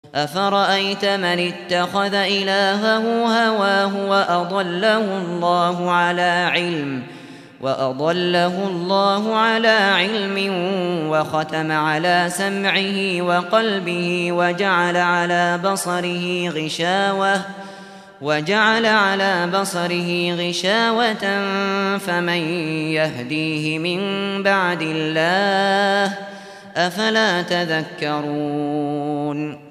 أفرأيت من اتخذ إلهه هواه وأضله الله على علم وختم على سمعه وقلبه وجعل على بصره غشاوة فمن يهديه من بعد الله أفلا تذكرون